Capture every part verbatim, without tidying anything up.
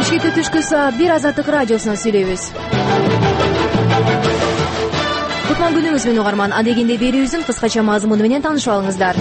Бишкекте түшкү саат бир Азаттык радиосунан сүйлөйбүз. Кутман күнүңүз менен угарман. Адегенде берүүбүздүн кыскача мазмуну менен таанышып алыңыздар.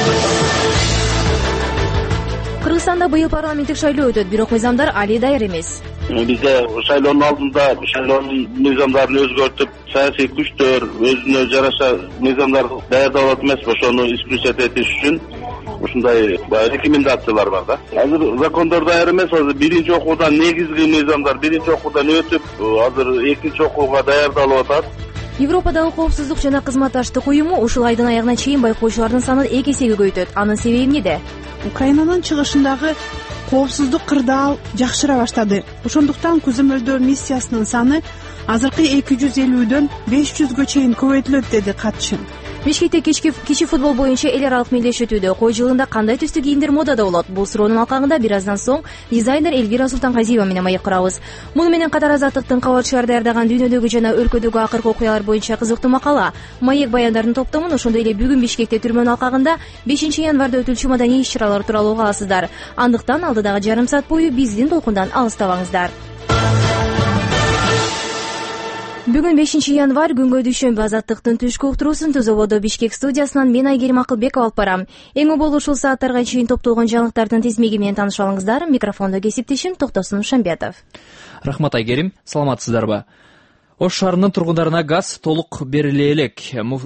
Кыргызстанда быйыл парламенттик шайлоо өтөт, бирок мыйзамдар али даяр эмес. Бизде шайлоонун алдында шайлоонун мыйзамдарын өзгөртүп, саясий күчтөр өзүнө жараша мыйзамдарды даярдап эмес, ошону исключать этиш үчүн ушундай рекомендациялар бар да. Азыр закондор даяр эмес, азыр биринчи окуудан негизги мыйзамдар биринчи окуудан өтүп, азыр экинчи окууга даярдалып атат. Европадагы коопсуздук жана кызматташтык уюму ушул айдын аягына чейин байкоочулардын санын эки эсеге көбөйтөт. Анын себеби эмнеде? Украинанын чыгышындагы коопсуздук кырдаал жакшыра баштады. Ошондуктан көзөмөлдөө миссиясынын саны азыркы эки жүз элүүдөн беш жүзгө чейин көбөйтүлөт, деди катчы. Бишкекте кечки кичи футбол боюнча эл аралык мелдеш өтүүдө. Кой жылында кандай түстүү кийимдер модада болот? Бул суроонун алкагында бир аздан соң дизайнер Элвира Султанказиева менен маек курабыз. Муну менен катар Азаттыктын кабарчылары даярдаган дүйнөдөгү жана өлкөдөгү акыркы окуялар боюнча кызыктуу макала. Маек баяндардын топтомун ошондой эле бүгүн Бишкекте түрмөнүн алкагында бешинчи январда өтүлчү маданий иш-чаралар тууралуу уга аласыздар. Андыктан алдыдагы жарым саат бою биздин толкундан алыстабаңыздар. Бүгүн бешинчи январь күнгө дүйшөмбү. Азаттыктын түшкү уктуруусун Түзөбодо Бишкек студиясынан мен Айгерим Акылбекова алып барам. Эң уболу ушул сааттарга чейин топтолгон жаңылыктардын тизмеги менен таанышып алыңыздар. Микрофондо кесиптешим Токтосун Шамбетов. Рахмат Айгерим, саламатсыздарбы? Ош шаарынын тургундарына газ толук бериле элек.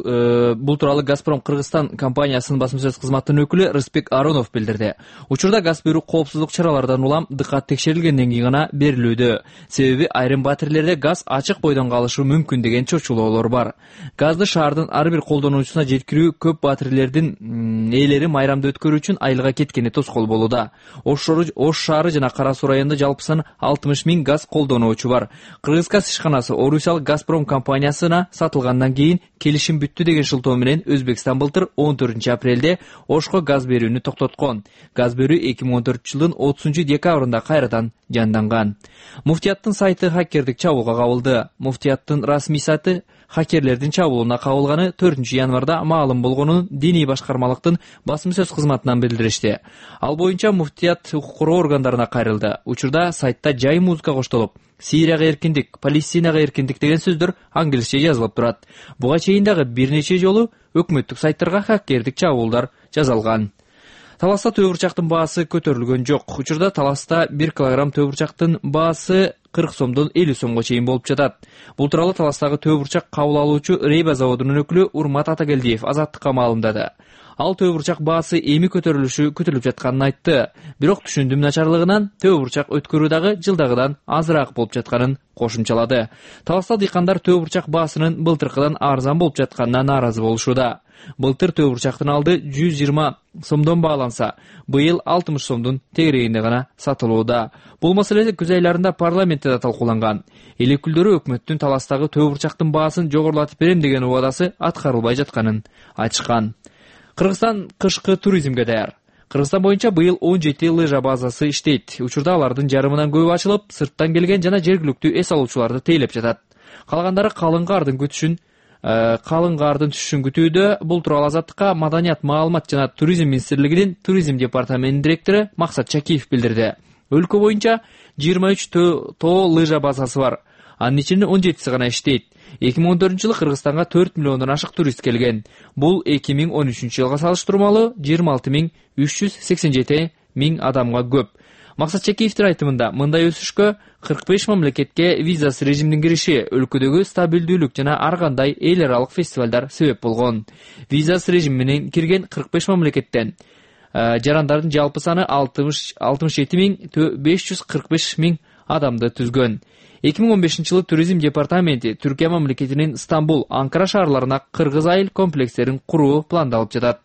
Бул тууралуу Газпром Кыргызстан компаниясынын басма сөз кызматынын өкүлү Рыспек Аронов билдирди. Учурда газ берүү коопсуздук чаралардан улам дыкат текшерилгенден кийин гана берилүүдө. Себеби айрым батирелерде газ ачык бойдон калышы мүмкүн деген чочулоолор бар. Газды шаардын ар бир колдонуучусуна жеткирүү көп батирелердин ээлери майрамды өткөрүү үчүн айылга кеткени тоскоол болууда. Ош шаары жана Кара Суу районунда жалпы саны алтымыш миң газ колдонуучу бар. Кыргызгаз ишканасы Газпром компаниясына сатылгандан кийин келишим бүттү деген шылтоо менен Өзбекстан былтыр он төртүнчү апрелде Ошко газ берүүнү токтоткон. Газ берүү эки миң он төртүнчү жылдын отузунчу декабрында кайрадан жанданган. Муфтияттын сайты хакердик чабуулга кабылды. Муфтияттын расмий сайты хакерлердин чабуулуна кабылганы төртүнчү январда маалым болгонун диний башкармалыктын басма сөз кызматынан билдиришти. Ал боюнча муфтият укук коргоо органдарына кайрылды. Учурда сайтта жай музыка коштолуп, Сирияга эркиндик, Палестинага эркиндик деген сөздөр англисче жазылып турат. Буга чейин дагы бир нече жолу өкмөттүк сайттарга хакердик чабуулдар жазалган. Таласта төбүрчактын баасы көтөрүлгөн жок. Учурда Таласта бир килограмм төбүрчактын баасы кырк сомдон элүү сомго чейин болуп жатат. Бул тууралуу Таластагы төбүрчак кабыл алуучу Рейба заводунун өкүлү Урмат Атагелдиев Азаттыкка маалымдады. Ал төбүрчак баасы эми көтөрүлүшү күтүлүп жатканын айтты. Бирок түшүндүм начарлыгынан төбүрчак өткөрүү дагы жылдагыдан азыраак болуп жатканын кошумчалады. Таласта дыйкандар төбүрчак баасынын былтыркыдан арзан болуп жатканына нааразы болушууда. Былтыр төбүрчактын алды жүз жыйырма сомдон бааланса, быйыл алтымыш сомдун тегерегинде гана сатылууда. Бул маселе күз айларында парламентте да талкууланган. Эл өкүлдөрү өкмөттүн Таластагы төбүрчактын баасын жогорулатып берем деген убадасы аткарылбай жатканын айтышкан. Кыргызстан кышкы туризмге даяр. Кыргызстан боюнча быйыл он жети лыжа базасы иштейт. Учурда алардын жарымынан көбү ачылып, сырттан келген жана жергиликтүү эс алуучуларды тейлеп жатат. Калгандары калың кардын күтүшүн, калың кардын түшүшүн күтүүдө. Бул тууралуу Азаттыкка Маданият, маалымат жана туризм министрлигинин туризм департаментинин директору Максат Чакиев билдирди. Өлкө боюнча жыйырма үч тоо лыжа базасы бар. Анын ичинде он жетиси гана иштейт. эки миң он төртүнчү жылы Кыргызстанга төрт миллиондон ашык турист келген. Бул эки миң он үчүнчү жылга салыштырмалуу жыйырма алты миң үч жүз сексен жети миң адамга көп. Максат Чакиевдин айтымында мындай өсүшкө кырк беш мамлекетке визасыз режимдин кириши, өлкөдөгү стабилдүүлүк жана ар кандай эл аралык фестивалдар себеп болгон. Визасыз режим менен кирген кырк беш мамлекеттен жарандардын жалпы саны алтымыш жети миң беш жүз кырк беш миң адамды түзгөн. эки миң он бешинчи жылы туризм департаменти Түркия мамлекетинин Стамбул, Анкара шаарларына кыргыз айыл комплекстерин куруу пландалып жатат.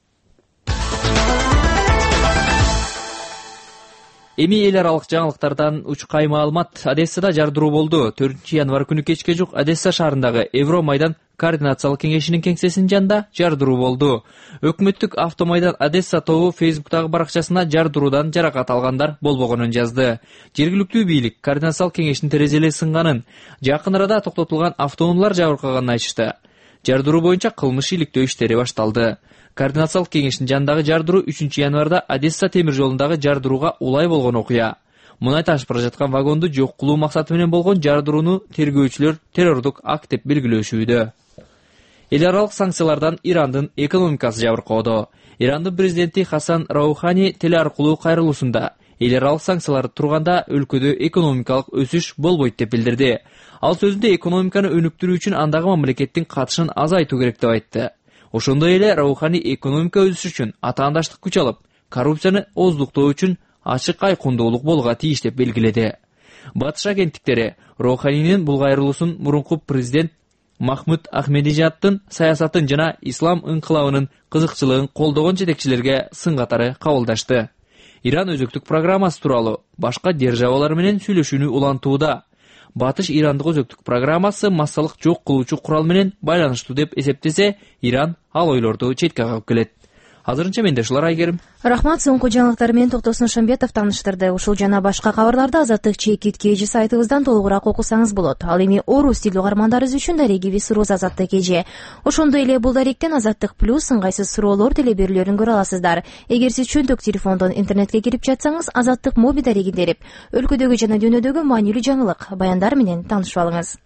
Эми эл аралык жаңылыктардан учкай маалымат. Одессада жардыруу болду. төртүнчү январь күнү кечке жук Одесса шаарындагы Евромайдан координациялык кеңешинин кеңсесинин жанында жардыруу болду. Өкмөттүк автомайдан Одесса тобу Фейсбуктагы баракчасына жардыруудан жаракат алгандар болбогонун жазды. Жергиликтүү бийлик координациялык кеңештин терезелери сынганын, жакын арада токтотулган автоунаалар жабыркаганын айтышты. Жардыруу боюнча кылмыш иликтөө иштери башталды. Координациялык кеңештин жанындагы жардыруу үчүнчү январда Одесса темир жолундагы жардырууга улай болгон окуя. Мунай ташып бара жаткан вагонду жок кылуу максаты менен болгон жардырууну тергөөчүлөр террордук акт деп белгилөөшүүдө. Эл аралык санкциялардан Ирандын экономикасы жабыркоодо. Ирандын президенти Хасан Раухани теле аркылуу кайрылуусунда эл аралык санкциялар турганда өлкөдө экономикалык өсүш болбойт деп билдирди. Ал сөзүндө экономиканы өнүктүрүү үчүн андагы мамлекеттин катышын азайтуу керек деп айтты. Ошондой эле Раухани экономика өсүшү үчүн атаандаштык күч алып, коррупцияны ооздуктоо үчүн ачык айкындуулук болууга тийиш деп белгиледи. Батыш агенттиктери Рауханинин бул кайрылуусун мурунку президент Махмуд Ахмедижаддын саясатын жана ислам ыңкылабынын кызыкчылыгын колдогон жетекчилерге сын катары кабылдашты. Иран өзөктүк программасы тууралуу башка державалар менен сүйлөшүүнү улантууда. Батыш Ирандык өзөктүк программасы массалык жок кылуучу курал менен байланыштуу деп эсептесе, Иран ал ойлорду четке кагып келет. Азырынча менде ушулар Айгерим. Рахмат, соңку жаңылыктар менен Токтосун Шамбетов тааныштырды. Ушул жана башка кабарларды Азаттык чекит кежи сайтыбыздан толугураак окусаңыз болот. Ал эми орус тилдүү угармандарыбыз үчүн дареги сурооз Азаттык кежи. Ошондой эле бул даректен Азаттык плюс ыңгайсыз суроолор телеберүүлөрүн көрө аласыздар. Эгер сиз чөнтөк телефондон интернетке кирип жатсаңыз, Азаттык моби дарегин терип, өлкөдөгү жана дүйнөдөгү маанилүү жаңылык, баяндар менен таанышып алыңыз.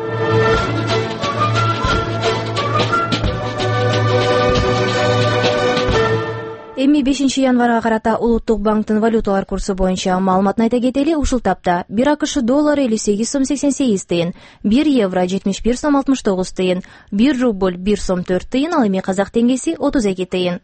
Эми бешинчи январга карата Улуттук банктын валюталар курсу боюнча маалыматын айта кетели. Ушул тапта бир АКШ доллары элүү сегиз сом сексен сегиз тыйын, бир евро жетимиш бир сом алтымыш тогуз тыйын, бир рубль бир сом төрт тыйын, ал эми казак теңгеси отуз эки тыйын.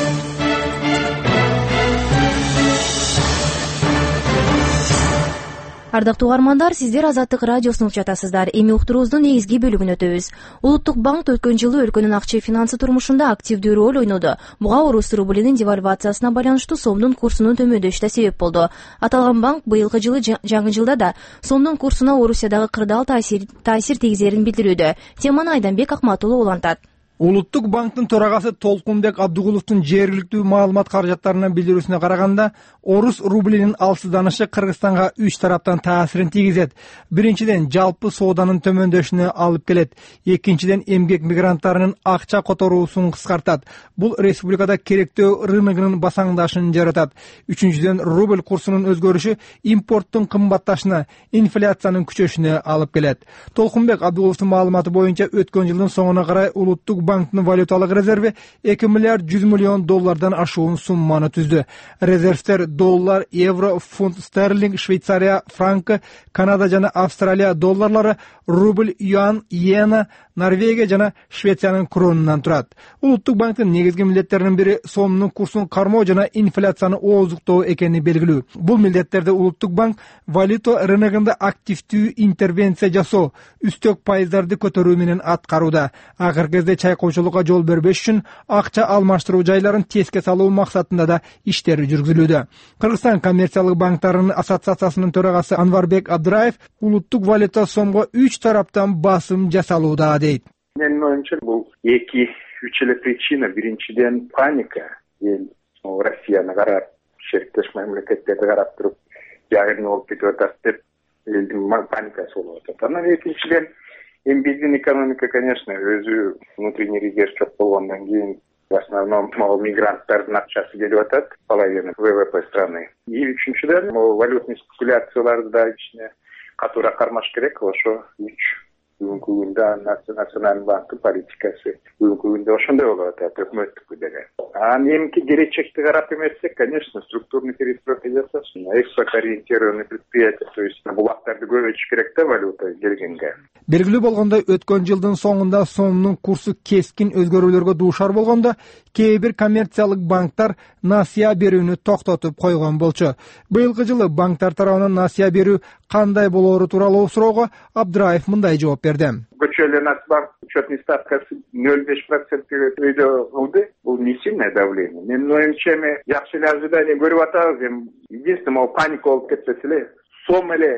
Ардактуу угармандар, сиздер Азаттык радиосун угуп жатасыздар. Эми уктуруубуздун негизги бөлүгүн өтөбүз. Улуттук банк өткөн жылы өлкөнүн акча финансы турмушунда активдүү роль ойноду. Буга орус рублинин девальвациясына байланыштуу сомдун курсунун төмөндөшү да себеп болду. Аталган банк быйылкы жылы жаңы жылда да сомдун курсуна Орусиядагы кырдаал таасир таасир тийгизерин билдирүүдө. Теманы Айданбек Акматулов улантат. Улуттук банктын төрагасы Толкунбек Абдыгуловдун жергиликтүү маалымат каражаттарына билдирүүсүнө караганда, орус рублинин алсызданышы Кыргызстанга үч тараптан таасирин тийгизет. Биринчиден, жалпы сооданын төмөндөшүнө алып келет. Экинчиден, эмгек мигранттарынын акча которуусун кыскартат. Бул республикада керектөө рыногунун басаңдашын жаратат. Үчүнчүдөн, рубль курсунун өзгөрүшү импорттун кымбатташына, инфляциянын күчөшүнө алып келет. Толкунбек Абдыгуловдун маалыматы боюнча, өткөн жылдын соңуна карай Улуттук банктын валюталык резерви эки миллиард жүз миллион доллардан ашуун сумманы түздү. Резервтер доллар, евро, фунт стерлинг, Швейцария франкы, Канада жана Австралия долларлары, рубль, юан, иена, Норвегия жана Швециянын кронунан турат. Улуттук банктын негизги милдеттеринин бири сомдун курсун кармоо жана инфляцияны ооздуктоо экени белгилүү. Бул милдеттерди Улуттук банк валюта рыногунда активдүү интервенция жасоо, үстөк пайыздарды көтөрүү менен аткарууда. Акыркы кезде чайкоочулукка жол бербеш үчүн акча алмаштыруу жайларын теске салуу максатында да иштер жүргүзүлүүдө. Кыргызстан коммерциялык банктарынын ассоциациясынын төрагасы Анварбек Абдыраев улуттук валюта сомго үч тараптан басым жасалууда дейт. Менин оюмча бул эки үч эле причина. Биринчиден паника. Эл Россияны карап, шериктеш мамлекеттерди карап туруп, жагырын болуп кетип атат деп элдин паникасы болуп атат. Анан экинчиден, эми биздин экономика, конечно, өзү внутренний резерв жок болгондон кийин в основном мигранттардын акчасы келип атат, половина ВВП страны. И үчүнчүдөн, валютный спекуляцияларды да ичине катуураак кармаш керек. Ошо үч бүгүнкү күндө Национальный банктын политикасы бүгүнкү күндө ошондой болуп атат, өкмөттүкү деле. А эмки келечекти карап эмессек, конечно, структурный перестройка жасашын, экспорт-ориентированный предприятия, то есть булактарды көбөйтүш керек да валюта келгенге. Белгилүү болгондой, өткөн жылдын соңунда сомдун курсу кескин өзгөрүүлөргө дуушар болгондо, кээ бир коммерциялык банктар насыя берүүнү токтотуп койгон болчу. Быйылкы жылы банктар тарабынан насыя берүү кандай болоору тууралуу суроого Абдыраев мындай жооп берди. Көчө эле Нацбанк учетный ставкасы ноль целых пять десятых процентке өйдө кылды. Бул не сильное давление. Менин оюмча, эми жакшы эле ожидание көрүп атабыз. Эми единственное, могу паника болуп кетпесе эле, сом эле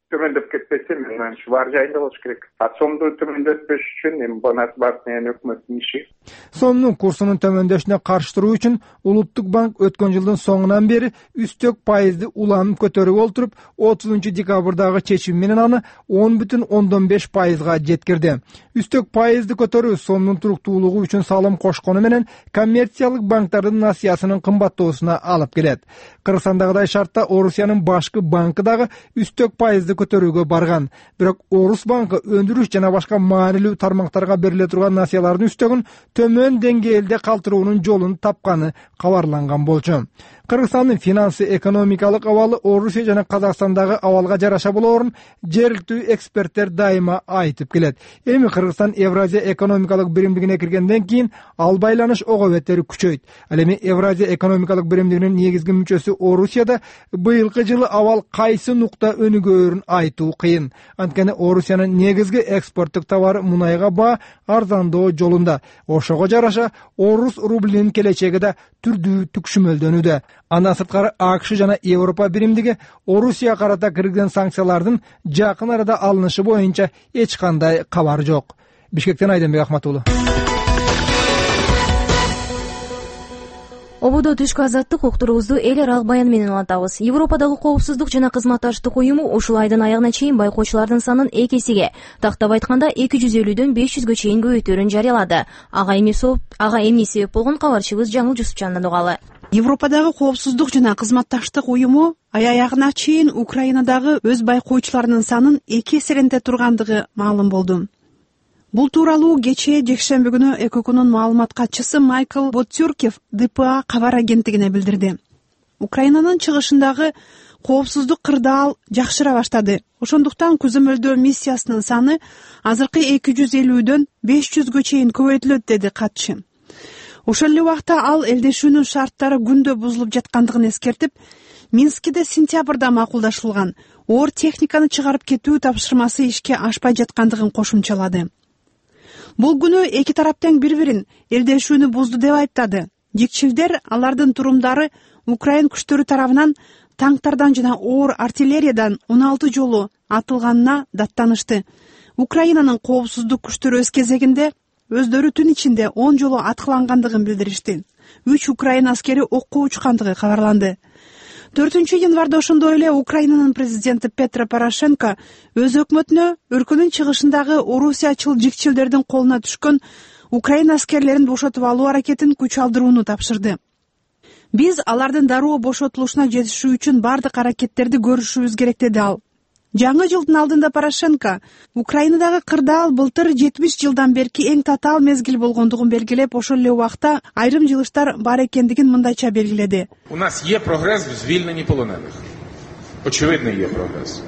төмөндөп кетпесе, мен ушул бар жайында болуш керек. А сомду төмөндөтпөш үчүн эми бонус бартын өкмөттүн иши. Сомдун курсунун төмөндөшүнө каршы туруу үчүн Улуттук банк өткөн жылдын соңунан бери үстөк пайызды улам көтөрүп олтуруп, отузунчу декабрдагы чечим менен аны он бүтүн ондон беш пайызга жеткирди. Үстөк пайызды көтөрүү сомдун туруктуулугу үчүн салым кошкону менен коммерциялык банктардын насыясынын кымбаттоосуна алып келет. Кыргызстандагыдай шартта Орусиянын башкы банкы дагы үстөк пайызды көтөрүүгө барган. Бирок Орус банкы өндүрүш жана башка маанилүү тармактарга бериле турган насыялардын үстөгүн төмөн деңгээлде калтыруунун жолун тапканы кабарланган болчу. Кыргызстандын финансы экономикалык абалы Орусия жана Казакстандагы абалга жараша болоорун жергиликтүү эксперттер дайыма айтып келет. Эми Кыргызстан Евразия экономикалык биримдигине киргенден кийин ал байланыш ого бетер күчөйт. Ал эми Евразия экономикалык биримдигинин негизги мүчөсү Орусияда быйылкы жылы абал кайсы нукта өнүгөөрүн айтуу кыйын. Анткени Орусиянын негизги экспорттук товары мунайга баа арзандоо жолунда. Ошого жараша Орус рублинин келечеги да түрдүү түкшүмөлдөнүүдө. Андан сырткары АКШ жана Европа биримдиги Орусияга карата киргизген санкциялардын жакын арада алынышы боюнча эч кандай кабар жок. Бишкектен Айденбек Ахматуулу. Ободо түшкү азаттык уктуруубузду эл аралык баян менен улантабыз. Европадагы коопсуздук жана кызматташтык уюму ушул айдын аягына чейин байкоочулардын санын эки эсеге, тактап айтканда эки жүз элүүдөн беш жүзгө чейин көбөйтөөрүн жарыялады. Ага эмне себеп болгон кабарчыбыз Жаңыл Жусупчандан угалы. Европадагы коопсуздук жана кызматташтык уюму ай аягына чейин Украинадагы өз байкоочуларынын санын эки эселенте тургандыгы маалым болду. Бул тууралуу кечээ жекшемби күнү ЭКОКунун маалымат катчысы Майкл Боттюркев ДПА кабар агенттигине билдирди. Украинанын чыгышындагы коопсуздук кырдаал жакшыра баштады. Ошондуктан көзөмөлдөө миссиясынын саны азыркы эки жүз элүүдөн беш жүзгө чейин көбөйтүлөт, деди катчы. Ошол эле убакта ал элдешүүнүн шарттары күндө бузулуп жаткандыгын эскертип, Минскиде сентябрда макулдашылган оор техниканы чыгарып кетүү тапшырмасы ишке ашпай жаткандыгын кошумчалады. Бул күнү эки тарап тең бири-бирин элдешүүнү бузду деп айыптады. Жикчилдер алардын турумдары Украин күчтөрү тарабынан танктардан жана оор артиллериядан он алты жолу атылганына даттанышты. Украинанын коопсуздук күчтөрү өз кезегинде өздөрү түн ичинде он жолу аткылангандыгын билдиришти. үч Украин аскери окко учкандыгы кабарланды. төртүнчү январда ошондой эле Украинанын президенти Петро Порошенко өз өкмөтүнө өлкөнүн чыгышындагы орусиячыл жикчилдердин колуна түшкөн Украин аскерлерин бошотуп алуу аракетин күч алдырууну тапшырды. Биз алардын дароо бошотулушуна жетишүү үчүн бардык аракеттерди көрүшүбүз керек, деди ал. Жаңы жылдын алдында Порошенко Украинадагы кырдаал былтыр жетимиш жылдан берки эң татаал мезгил болгондугун белгилеп, ошол эле убакта айрым жылыштар бар экендигин мындайча белгиледи. У нас є прогрес в звільненні полонених. Очевидний є прогрес.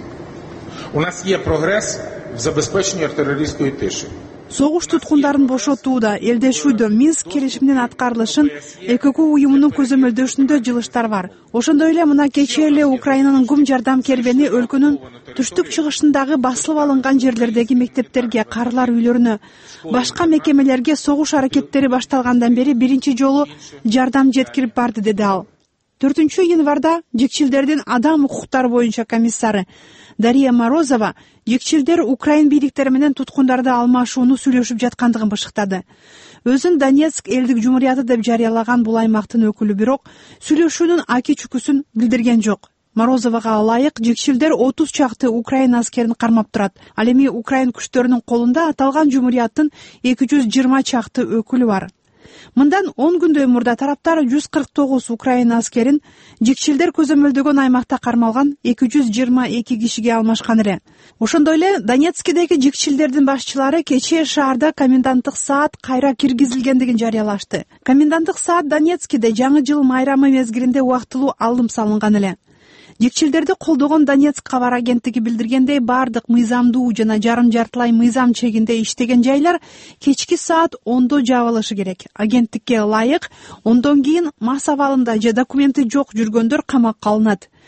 У нас є прогрес в забезпеченні артилерійської тиші. Согуш туткундарын бошотууда элдешүүдө Минск келишиминин аткарылышын ЭКОК уюмунун көзөмөлдөшүндө жылыштар бар. Ошондой эле мына кечээ эле Украинанын гум жардам кербени өлкөнүн түштүк чыгышындагы басылып алынган жерлердеги мектептерге, карылар үйлөрүнө, башка мекемелерге согуш аракеттери башталгандан бери биринчи жолу жардам жеткирип барды, деди ал. төртүнчү январда жикчилдердин адам укуктары боюнча комиссары Дарья Морозова жикчилдер Украин бийликтери менен туткундарды алмашууну сүйлөшүп жаткандыгын бышыктады. Өзүн Донецк элдик жумурияты деп жарыялаган бул аймактын өкүлү бирок сүйлөшүүнүн аки чүкүсүн билдирген жок. Морозовага ылайык жикчилдер отуз чакты Украин аскерин кармап турат. Ал эми Украин күчтөрүнүн колунда аталган жумурияттын эки жүз жыйырма чакты өкүлү бар. Мындан он күндөй мурда тараптар жүз кырк тогуз Украин аскерин жикчилдер көзөмөлдөгөн аймакта кармалган эки жүз жыйырма эки кишиге алмашкан эле. Ошондой эле Донецкидеги жикчилдердин башчылары кечээ шаарда коменданттык саат кайра киргизилгендигин жарыялашты. Коменданттык саат Донецкиде жаңы жыл майрамы мезгилинде убактылуу алым салынган эле. Жикчилдерди колдогон Донецк кабар агенттиги билдиргендей, бардык мыйзамдуу жана жарым жартылай мыйзам чегинде иштеген жайлар кечки саат ондо жабылышы керек. Агенттикке ылайык ондон кийин мас абалында же документи жок жүргөндөр камакка алынат.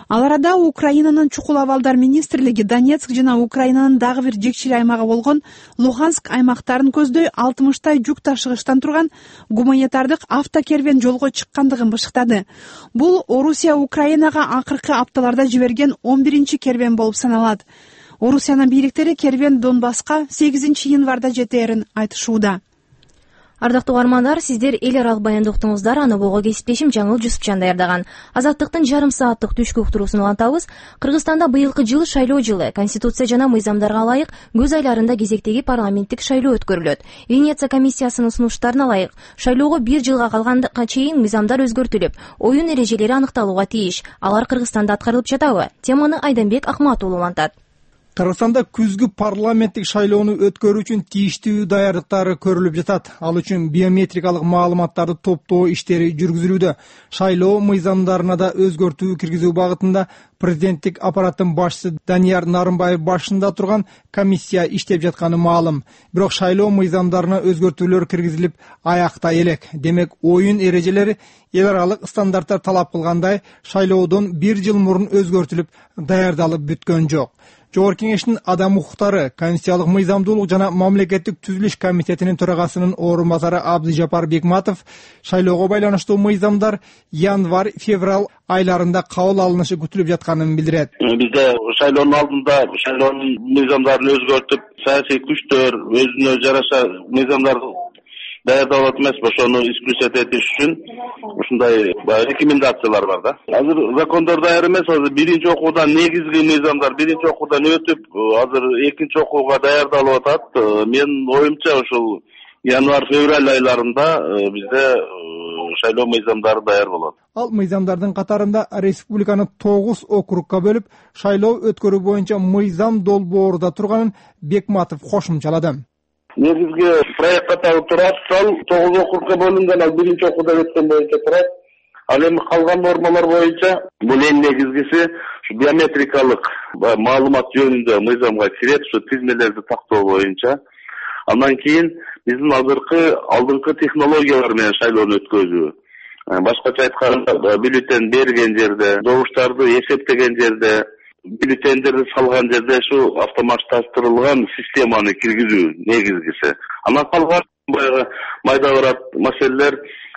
Ал арада Украинанын чукул абалдар министрлиги Донецк жана Украинанын дагы бир жекчил аймагы болгон Луганск аймактарын көздөй алтымыштай жүк ташыгычтан турган гуманитардык автокервен жолго чыккандыгын бышыктады. Бул Орусия Украинага акыркы апталарда жиберген он биринчи кервен болуп саналат. Орусиянын бийликтери кервен Донбасска сегизинчи январда жетээрин айтышууда. Ардактуу угармандар, сиздер эл аралык баянды уктуңуздар. Аны бого кесиптешим Жаңыл Жусупчан даярдаган. Азаттыктын жарым сааттык түшкү уктуруусун улантабыз. Кыргызстанда быйылкы жыл шайлоо жылы. Конституция жана мыйзамдарга ылайык көз айларында кезектеги парламенттик шайлоо өткөрүлөт. Венеция комиссиясынын сунуштарына ылайык шайлоого бир жылга калганга чейин мыйзамдар өзгөртүлүп, оюн эрежелери аныкталууга тийиш. Алар Кыргызстанда аткарылып жатабы? Теманы Айданбек Акмат уулу улантат. Кыргызстанда күзгү парламенттик шайлоону өткөрүү үчүн тийиштүү даярдыктары көрүлүп жатат. Ал үчүн биометрикалык маалыматтарды топтоо иштери жүргүзүлүүдө. Шайлоо мыйзамдарына да өзгөртүү киргизүү багытында президенттик аппараттын башчысы Данияр Нарымбаев башында турган комиссия иштеп жатканы маалым. Бирок шайлоо мыйзамдарына өзгөртүүлөр киргизилип аяктай элек. Демек, оюн эрежелери эл аралык стандарттар талап кылгандай шайлоодон бир жыл мурун өзгөртүлүп даярдалып бүткөн жок. Жогорку кеңештин адам укуктары, конституциялык мыйзамдуулук жана мамлекеттик түзүлүш комитетинин төрагасынын орун басары Абдыжапар Бекматов шайлоого байланыштуу мыйзамдар январь-февраль айларында кабыл алынышы күтүлүп жатканын билдирет. Бизде шайлоонун алдында шайлоонун мыйзамдарын өзгөртүп, саясий күчтөр өзүнө жараша мыйзамдарды даярдап алат эмес, ошону исключать этиш үчүн ушундай рекомендациялар бар да. Азыр закондор даяр эмес, азыр биринчи окуудан негизги мыйзамдар биринчи окуудан өтүп, азыр экинчи окууга даярдалып атат. Менин оюмча ушул январь-февраль айларында бизде шайлоо мыйзамдары даяр болот. Ал мыйзамдардын катарында республиканы тогуз округга бөлүп, шайлоо өткөрүү боюнча мыйзам долбоорунда турганын Бекматов кошумчалады. Негизги проект катары турат, ал тогуз округга бөлүнгөн, ал биринчи окууда өткөн боюнча турат. Ал эми калган нормалар боюнча бул эң негизгиси биометрикалык маалымат жөнүндө мыйзамга кирет, ушу тизмелерди тактоо боюнча. Андан кийин биздин азыркы алдыңкы технологиялар менен шайлоону өткөзүү. Башкача айтканда, бюллетень берген жерде, добуштарды эсептеген жерде, бюллетендерди салган жерде ушу автоматташтырылган системаны киргизүү негизгиси. Анан калган баягы майда барат маселелер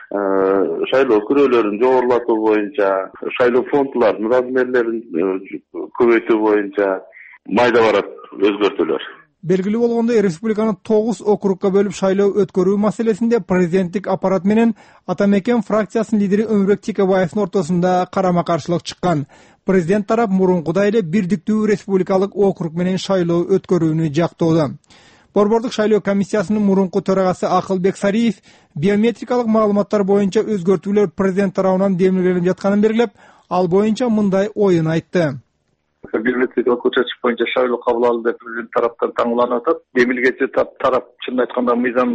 шайлоо күрөөлөрүн жогорулатуу боюнча, шайлоо фондулардын размерлерин көбөйтүү боюнча майда барат өзгөртүүлөр. Белгилүү болгондой, республиканы тогуз округга бөлүп шайлоо өткөрүү маселесинде президенттик аппарат менен Атамекен фракциясынын лидери Өмүрөк Текебаевдин ортосунда карама-каршылык чыккан. Президент тарап мурункудай эле бирдиктүү республикалык округ менен шайлоо өткөрүүнү жактоодо. Борбордук шайлоо комиссиясынын мурунку төрагасы Акылбек Сариев биометрикалык маалыматтар боюнча өзгөртүүлөр президент тарабынан демилгеленип жатканын белгилеп, ал боюнча мындай оюн айтты. Биометрикалык учетчик боюнча шайлоо кабыл алды деп президент тараптан таңланып атат. Демилгечи тарап чын айтканда мыйзам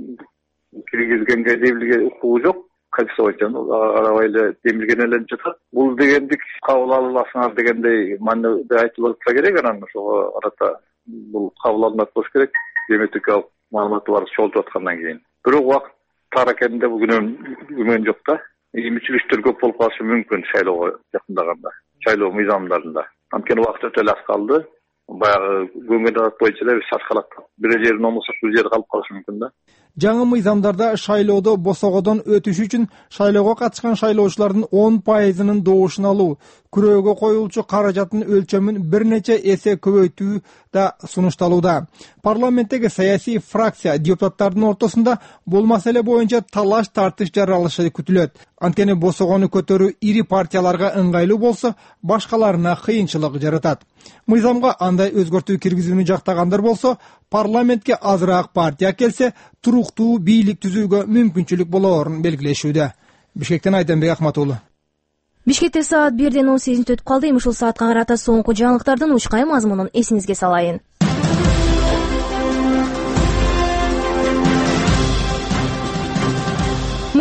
киргизгенге демилге укугу жок. Конституция боюнча арабай эле демилгенеленип жатат. Бул дегендик кабыл аласыңар дегендей мааниде айтылып атса керек, анан ошого арата бул кабыл алынат болуш керек. Биометрикалык маалыматы бар чогултуп аткандан кийин. Бирок убакыт тар экенинде бул күмөн жок да. Имичиликтер көп болуп калышы мүмкүн шайлоого жакындаганда, шайлоо мыйзамдарында. Анткени убакыт өтө эле аз калды. Баягы көңүл арат боюнча эле шашкалаттап бир жерин номусак бир жери калып калышы мүмкүн да. Жаңы мыйзамдарда шайлоодо босогодон өтүш үчүн шайлоого катышкан шайлоочулардын он пайызынын добушун алуу, күрөөгө коюлчу каражаттын өлчөмүн бир нече эсе көбөйтүү да сунушталууда. Парламенттеги саясий фракция депутаттардын ортосунда бул маселе боюнча талаш тартыш жаралышы күтүлөт. Анткени босогону көтөрүү ири партияларга ыңгайлуу болсо, башкаларына кыйынчылык жаратат. Мыйзамга андай өзгөртүү киргизүүнү жактагандар болсо, парламентке азыраак партия келсе, туруктуу бийлик түзүүгө мүмкүнчүлүк болоорун белгилешүүдө. Бишкектен Айданбек Акмат уулу. Бишкекте саат бирден он сегиз өтүп калды. Эми ушул саатка карата соңку жаңылыктардын учкай мазмунун эсиңизге салайын.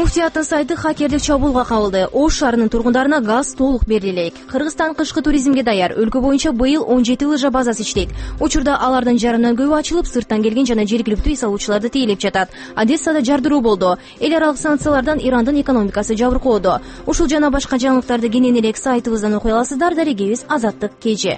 Муфтияттын сайты хакерлик чабуулга кабылды. Ош шаарынын тургундарына газ толук берилет. Кыргызстан кышкы туризмге даяр. Өлкө боюнча быйыл он жети лыжа базасы иштейт. Учурда алардын жарымдан көбү ачылып, сырттан келген жана жергиликтүү эс алуучуларды тейлеп жатат. Одессада жардыруу болду. Эл аралык санкциялардан Ирандын экономикасы жабыркоодо. Ушул жана башка жаңылыктарды кенен элек сайтыбыздан окуй аласыздар. Дарегебиз Азаттык кеже.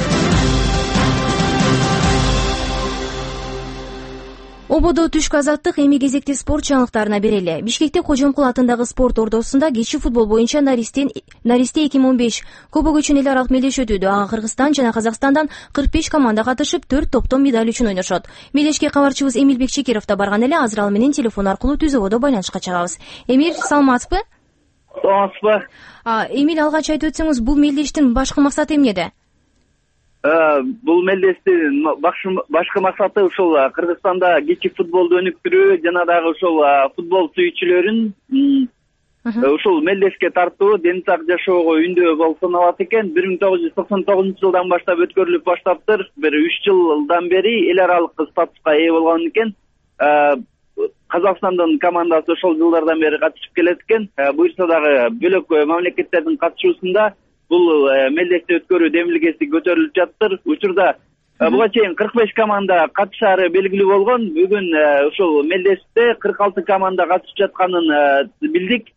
Ободо түшкү азаттык эми кезекти спорт жаңылыктарына берели. Бишкекте Кожомкул атындагы спорт ордосунда кечи футбол боюнча Наристен Наристе эки миң он беш көбөгөчүн эл аралык мелдеш өтүүдө. Ага Кыргызстан жана Казакстандан кырк беш команда катышып, төрт топтон медаль үчүн ойношот. Мелдешке кабарчыбыз Эмилбек Чекиров да барган эле. Азыр ал менен телефон аркылуу түз ободо байланышка чыгабыз. Эмир, саламатсызбы? Саламатсызбы. Эмил, алгач айтып өтсөңүз, бул мелдештин башкы максаты эмнеде? Бул мелдештин башкы максаты ушул Кыргызстанда кечи футболду өнүктүрүү жана дагы ушул футбол сүйүүчүлөрүн ушул мелдешке тартуу, ден сак жашоого үндөө болуп саналат экен. бир миң тогуз жүз токсон тогузунчу жылдан баштап өткөрүлүп баштаптыр. Бир үч жылдан бери эл аралык статуска ээ болгон экен. Казакстандын командасы ошол жылдардан бери катышып келет экен. Буюрса дагы бөлөк мамлекеттердин катышуусунда бул мелдешти өткөрүү демилгеси көтөрүлүп жатыр. Учурда буга чейин кырк беш команда катышаары белгилүү болгон. Бүгүн ушул мелдеште кырк алты команда катышып жатканын билдик.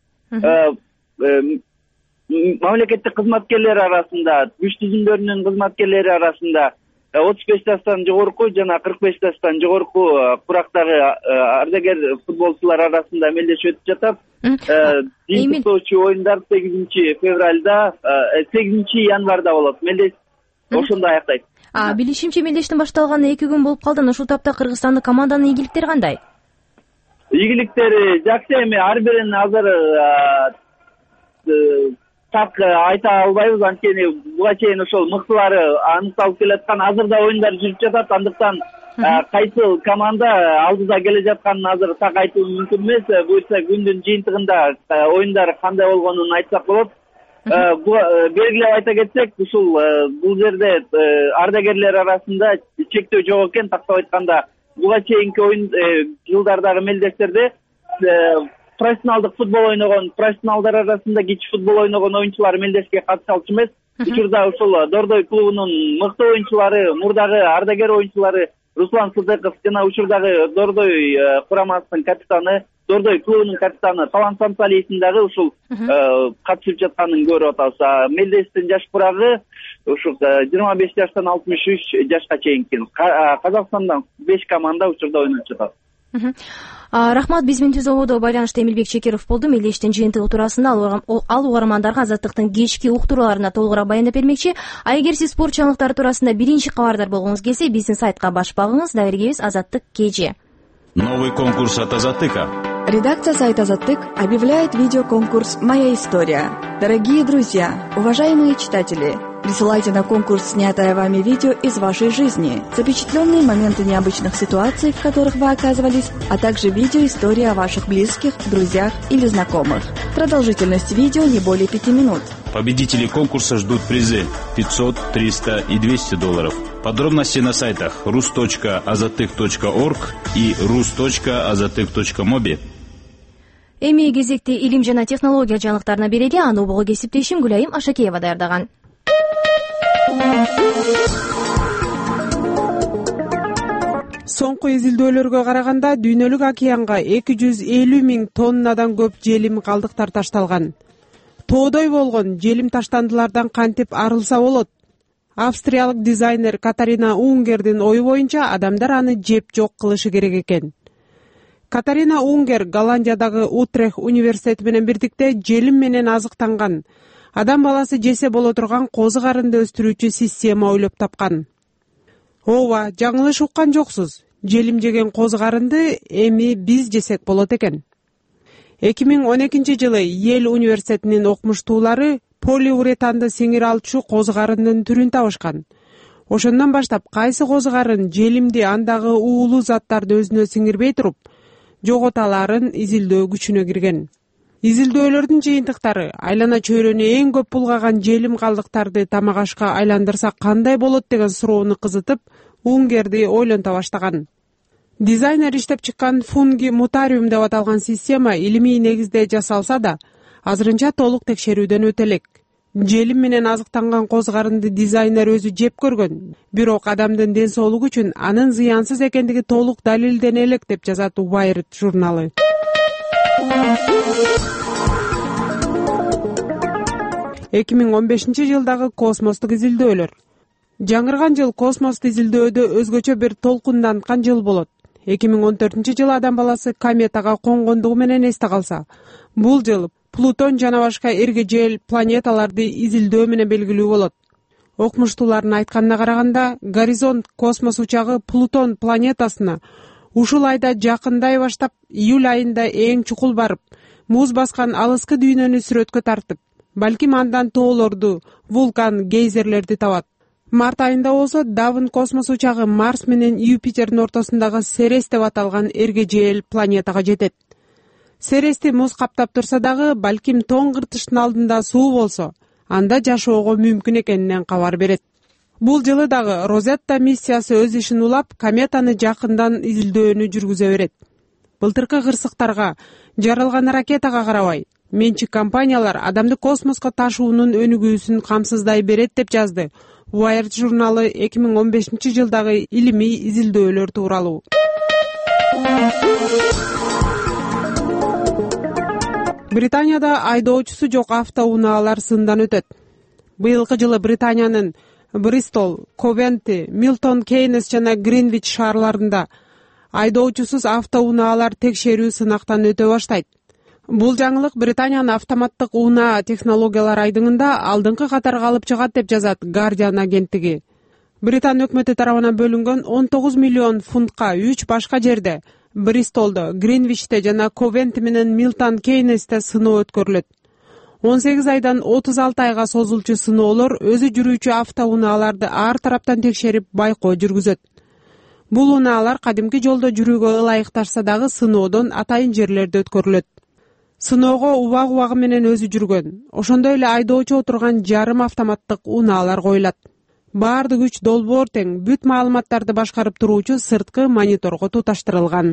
Мамлекеттик кызматкерлер арасында, күч түзүмдөрүнүн кызматкерлери арасында отуз беш жаштан жогорку жана кырк беш жаштан жогорку курактагы ардагер футболчулар арасында мелдеш өтүп жатат. Жыйынтыктоочу оюндар сегизинчи февралда, сегизинчи январда болот. Мелдеш ошондо аяктайт. А билишимче, мелдештин башталганына эки күн болуп калды. Ушул тапта Кыргызстандын команданын ийгиликтери кандай? Ийгиликтери жакшы. Эми ар бирин азыр так айта албайбыз, анткени буга чейин ошол мыктылары аныкталып келаткан. Азырда оюндар жүрүп жатат, андыктан кайсы команда алдыда келе жатканын азыр так айтуу мүмкүн эмес. Буюрса күндүн жыйынтыгында оюндар кандай болгонун айтсак болот. Белгилеп айта кетсек, ушул бул жерде ардагерлер арасында чектөө жок экен. Тактап айтканда, буга чейинки оюн жылдардагы мелдештерде профессионалдык футбол ойногон, профессионалдар арасында кичи футбол ойногон оюнчулар мелдешке катыша алчу эмес. Учурда ушул Дордой клубунун мыкты оюнчулары, мурдагы ардагер оюнчулары Руслан Сыдыков жана учурдагы Дордой курамасынын капитаны, Дордой клубунун капитаны Талант Сансалиевдин дагы ушул катышып жатканын көрүп атабыз. Мелдештин жаш курагы ушул жыйырма беш жаштан алтымыш үч жашка чейинки. Казакстандан беш команда учурда ойноп жатат. Рахмат, биз менен түз ободо байланышта Эмилбек Чекиров болду. Мелдештин жыйынтыгы туурасында ал угармандарга Азаттыктын кечки уктурууларына толугураак баяндап бермекчи. А эгер сиз спорт жаңылыктары туурасында биринчи кабардар болгуңуз келсе, биздин сайтка баш багыңыз. Дарегебиз Азаттык кеже. Новый конкурс от Азаттыка. Редакция сайта Азаттык объявляет видеоконкурс «Моя история». Дорогие друзья, уважаемые читатели, присылайте на конкурс снятое вами видео из вашей жизни, запечатленные моменты необычных ситуаций, в которых вы оказывались, а также видео-истории о ваших близких, друзьях или знакомых. Продолжительность видео не более пяти минут. Победители конкурса ждут призы пятьсот, триста и двести долларов. Подробности на сайтах рус точка азаттык точка орг и рус точка азаттык точка моби. Эми кезекти илим жана технология жаңылыктарына берели. Аны обого кесиптешим Гүлайым Ашакеева даярдаган. Соңку изилдөөлөргө караганда дүйнөлүк океанга эки жүз элүү миң тоннадан көп желим калдыктар ташталган. Тоодой болгон желим таштандылардан кантип арылса болот? Австриялык дизайнер Катарина Унгердин ою боюнча адамдар аны жеп жок кылышы керек экен. Катарина Унгер Голландиядагы Утрех университети менен бирдикте желим менен азыктанган, адам баласы жесе боло турган козу карынды өстүрүүчү система ойлоп тапкан. Ооба, жаңылыш уккан жоксуз. Желим жеген козу карынды эми биз жесек болот экен. эки миң он экинчи жылы Йель университетинин окумуштуулары полиуретанды сиңире алчу козу карындын түрүн табышкан. Ошондон баштап кайсы козу карын желимди, андагы уулуу заттарды өзүнө сиңирбей туруп, жоготаларын изилдөө күчүнө кирген. Изилдөөлөрдүн жыйынтыктары айлана чөйрөнү эң көп булгаган желим калдыктарды тамак ашка айландырса кандай болот деген суроону кызытып, Унгерди ойлонто баштаган. Дизайнер иштеп чыккан фунги мутариум деп аталган система илимий негизде жасалса да, азырынча толук текшерүүдөн өтө элек. Желим менен азыктанган коз карынды дизайнер өзү жеп көргөн, бирок адамдын ден соолугу үчүн анын зыянсыз экендиги толук далилдене элек деп жазат Wired журналы. эки миң он бешинчи жылдагы космостук изилдөөлөр. Жаңырган жыл космосту изилдөөдө өзгөчө бир толкунданткан жыл болот. эки миң он төртүнчү жылы адам баласы кометага конгондугу менен эсте калса, бул жыл Плутон жана башка эргежел планеталарды изилдөө менен белгилүү болот. Окумуштуулардын айтканына караганда, Горизонт космос учагы Плутон планетасына ушул айда жакындай баштап, июль айында эң чукул барып, муз баскан алыскы дүйнөнү сүрөткө тартып, балким андан тоолорду, вулкан, гейзерлерди табат. Март айында болсо Давн космос учагы Марс менен Юпитердин ортосундагы Серес деп аталган эргежел планетага жетет. Серести муз каптап турса дагы, балким тоң кыртыштын алдында суу болсо, анда жашоого мүмкүн экенинен кабар берет. Бул жылы дагы Розетта миссиясы өз ишин улап, кометаны жакындан изилдөөнү жүргүзө берет. Былтыркы кырсыктарга, жарылган ракетага карабай, менчик компаниялар адамды космоско ташуунун өнүгүүсүн камсыздай берет деп жазды Wired журналы эки миң он бешинчи жылдагы илимий изилдөөлөр тууралуу. Британияда айдоочусу жок автоунаалар сындан өтөт. Быйылкы жылы Британиянын Бристол, Ковенти, Милтон Кейнес жана Гринвич шаарларында айдоочусуз автоунаалар текшерүү сынактан өтө баштайт. Бул жаңылык Британиянын автоматтык унаа технологиялар айдыңында алдыңкы катарга алып чыгат деп жазат Guardian агенттиги. Британ өкмөтү тарабынан бөлүнгөн он тогуз миллион фунтка үч башка жерде Бристолдо, Гринвичте жана Ковенти менен Милтон Кейнесте сыноо өткөрүлөт. он сегиз айдан отуз алты айга созулчу сыноолор өзү жүрүүчү автоунааларды ар тараптан текшерип байкоо жүргүзөт. Бул унаалар кадимки жолдо жүрүүгө ылайыкташса дагы сыноодон атайын жерлерде өткөрүлөт. Сыноого убак убагы менен өзү жүргөн, ошондой эле айдоочу отурган жарым автоматтык унаалар коюлат. Баардык үч долбоор тең бүт маалыматтарды башкарып туруучу сырткы мониторго туташтырылган.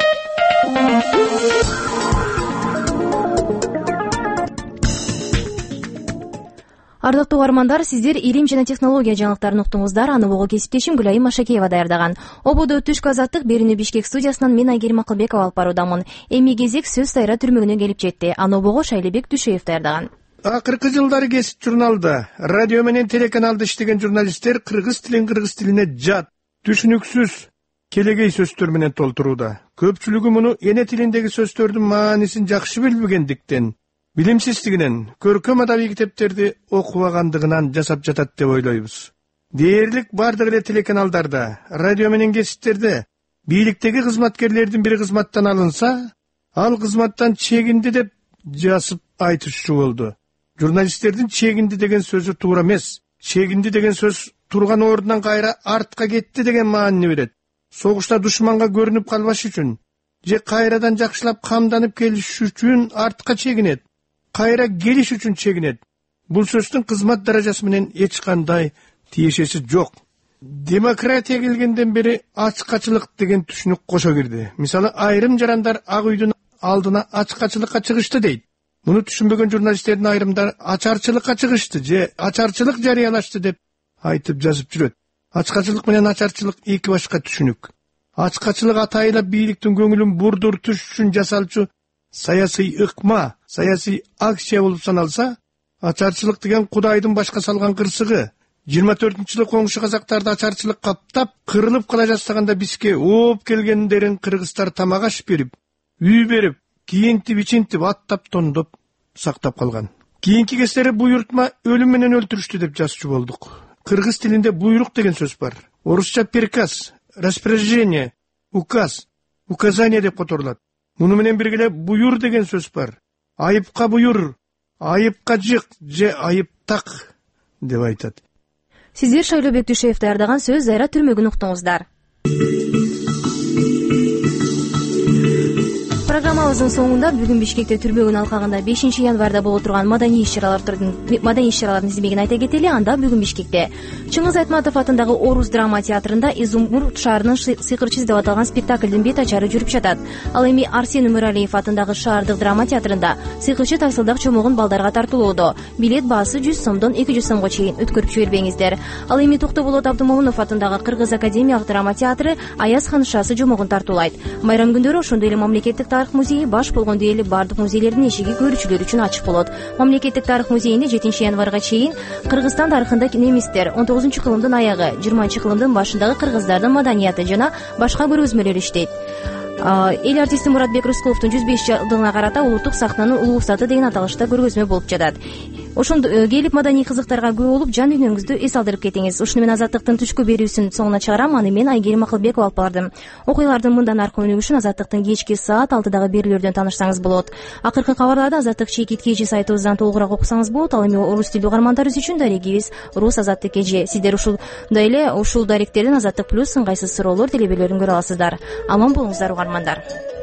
Ардактуу угармандар, сиздер илим жана технология жаңылыктарын уктуңуздар. Аны бого кесиптешим Гүлайым Машакеева даярдаган. Ободо Түшкү азаттык берүүнү Бишкек студиясынан мен Айгерим Акылбекова алып баруудамын. Эми кезек сөз сайра түрмөгүнө келип жетти. Аны бого Шайлебек Түшеев даярдаган. Акыркы жылдары кесип журналда радио менен телеканалда иштеген журналисттер кыргыз тилин кыргыз тилине жат, түшүнүксүз, келегей сөздөр менен толтурууда. Көпчүлүгү муну эне тилиндеги сөздөрдүн маанисин жакшы билбегендиктен, билимсиздигинен, көркөм адабий китептерди окубагандыгынан жасап жатат деп ойлойбуз. Дээрлик бардык эле телеканалдарда, радио менен кесиптерде бийликтеги кызматкерлердин бири кызматтан алынса, ал кызматтан чегинди деп жазып айтышчу болду. Журналисттердин чегинди деген сөзү туура эмес. Чегинди деген сөз турган ордунан кайра артка кетти деген маанини берет. Согушта душманга көрүнүп калбаш үчүн же кайрадан жакшылап камданып келиш үчүн артка чегинет, кайра келиш үчүн чегинет. Бул сөздүн кызмат даражасы менен эч кандай тиешеси жок. Демократия келгенден бери ачкачылык деген түшүнүк кошо кирди. Мисалы, айрым жарандар Ак үйдүн алдына ачкачылыкка чыгышты дейт. Муну түшүнбөгөн журналисттердин айрымдары ачарчылыкка чыгышты же ачарчылык жарыялашты деп айтып жазып жүрөт. Ачкачылык менен ачарчылык эки башка түшүнүк. Ачкачылык атайылап бийликтин көңүлүн бурдуртуш үчүн жасалчу саясий ыкма, саясий акция болуп саналса, ачарчылык деген Кудайдын башка салган кырсыгы. жыйырма төртүнчү жылы коңшу казактарды ачарчылык каптап, кырылып кала жаздаганда бизге ооп келгендерин кыргыздар тамак аш берип, үй берип, кийинтип, ичинтип, аттап, тондоп сактап калган. Кийинки кездери буйртма өлүм менен өлтүрүштү деп жазчу болдук. Кыргыз тилинде буйрук деген сөз бар. Орусча приказ, распоряжение, указ, указание деп которулат. Муну менен бирге эле буюр деген сөз бар. Айыпка буюр, айыпка жык же айыптак деп айтат. Сиздер Шайлебек Түшеев даярдаган сөз сайра түрмөгүн уктуңуздар. Программа программабыздын соңунда бүгүн Бишкекте Түрбөгүн алкагында бешинчи январда боло турган маданий иш-чаралардын маданий иш-чаралардын тизимегин айта кетели. Анда бүгүн Бишкекте Чыңгыз Айтматов атындагы Орус драма театрында Изумруд шаарынын сыйкырчысы деп аталган спектаклдин бет ачары жүрүп жатат. Ал эми Арсен Өмөралиев атындагы Шаардык драма театрында Сыйкырчы Тайсылдак чомогун балдарга тартуулоодо. Билет баасы жүз сомдон эки жүз сомго чейин, өткөрүп жибербеңиздер. Ал эми Токтоболот Абдымомунов атындагы Кыргыз академиялык драма театры Аяз ханышасы жомогун тартуулайт. Байрам күндөрү ошондой эле Мамлекеттик тарых музейи баш болгондой эле бардык музейлердин эшиги көрүүчүлөр үчүн ачык болот. Мамлекеттик тарых музейинде жетинчи январга чейин Кыргызстан тарыхында немистер, он тогузунчу кылымдын аягы, жыйырманчы кылымдын башындагы кыргыздардын маданияты жана башка көргөзмөлөр иштейт. Эл артисти Муратбек Рыскуловдун жүз беш жылдыгына карата улуттук сахнанын улуу устаты деген аталышта көргөзмө болуп жатат. Ошондо келип маданий кызыктарга күбө болуп, жан дүйнөңүздү эс алдырып кетиңиз. Ушуну менен Азаттыктын түшкү берүүсүн соңуна чыгарам. Аны мен Айгерим Акылбекова алып бардым. Окуялардын мындан аркы өнүгүшүн Азаттыктын кечки саат алтыдагы берүүлөрдөн таанышсаңыз болот. Акыркы кабарларды Азаттык чекит кежи сайтыбыздан толугураак окусаңыз болот. Ал эми орус тилдүү угармандарыбыз үчүн дарегибиз Рус Азаттык кежи. Сиздер ушундай эле ушул даректерден Азаттык плюс ыңгайсыз суроолор, телебелерин көрө аласыздар. Аман болуңуздар угармандар.